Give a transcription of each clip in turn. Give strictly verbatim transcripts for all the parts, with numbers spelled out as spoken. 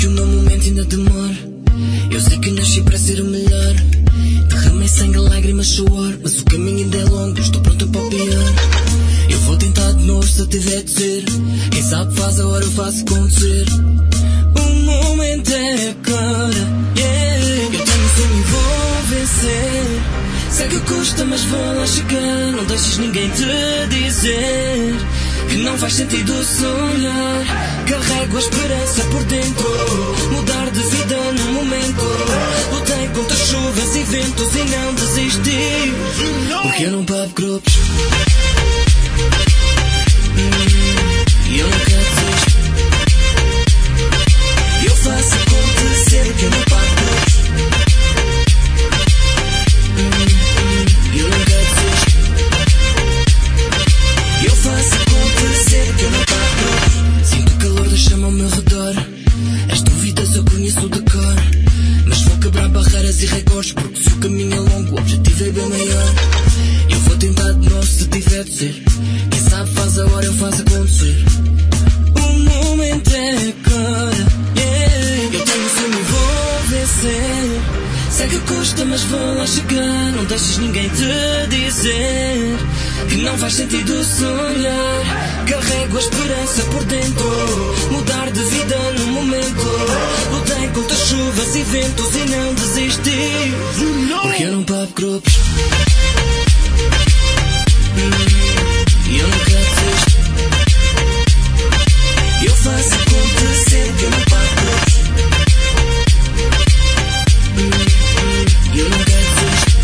que o meu momento ainda demora. Eu sei que nasci para ser o melhor. Derramei sangue, lágrimas, suor, mas o caminho ainda é longo, estou pronto para o pior. Eu vou tentar de novo se eu tiver de ser. Quem sabe faz a hora, eu faço acontecer. O momento é agora, yeah. Eu tenho um sonho e vou vencer. Sei que custa, mas vou lá chegar. Não deixes ninguém te dizer que não faz sentido sonhar. Carrego a esperança por dentro. Mudar de vida num momento. Lutei contra chuvas e ventos e não desisti. Porque eu não pago grupos. E eu nunca desisto. Eu faço acontecer porque eu não pago grupos. E eu nunca desisto. Eu faço acontecer porque eu não pago grupos. Sinto o calor da chama ao meu redor. As dúvidas eu conheço de cor. Mas vou quebrar barreiras e recordes, porque se o caminho é longo, o objetivo é bem maior. Eu vou tentar de novo se tiver de ser. Quem sabe faz a hora, eu faço acontecer. O momento é agora, yeah. Eu tenho sonho e vou vencer. Sei que custa, mas vou lá chegar. Não deixes ninguém te dizer que não faz sentido sonhar. Carrego a esperança por dentro. Mudar de vida num momento. Lutei contra chuvas e ventos e não desisti. Porque eu não pago grupos. E eu nunca desisto. Eu faço acontecer porque eu não pago grupos. E eu nunca desisto.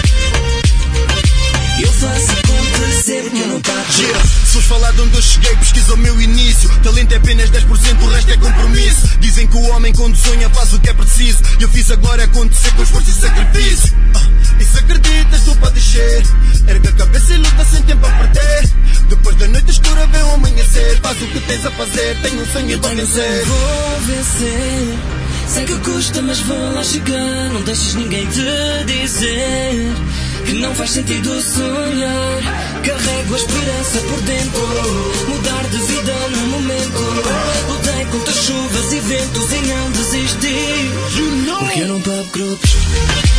Eu faço acontecer porque eu não pago grupos. Yeah. Se fores falar de onde eu cheguei, pesquisa o meu início. Talento é apenas dez por cento, o resto é compromisso. Dizem que o homem quando sonha faz o que é preciso. E eu fiz agora acontecer com esforço e sacrifício. uh, E se acreditas tu podes descer. Erga a cabeça e luta sem tempo a perder. Depois da noite escura vem o amanhecer. Faz o que tens a fazer, tenho um sonho e vou vencer. Vou vencer. Sei que custa, mas vou lá chegar. Não deixes ninguém te dizer que não faz sentido sonhar. Carrego a esperança por dentro. Mudar de vida num momento. Lutei contra chuvas e ventos e não desisti. Porque eu não pago grupos.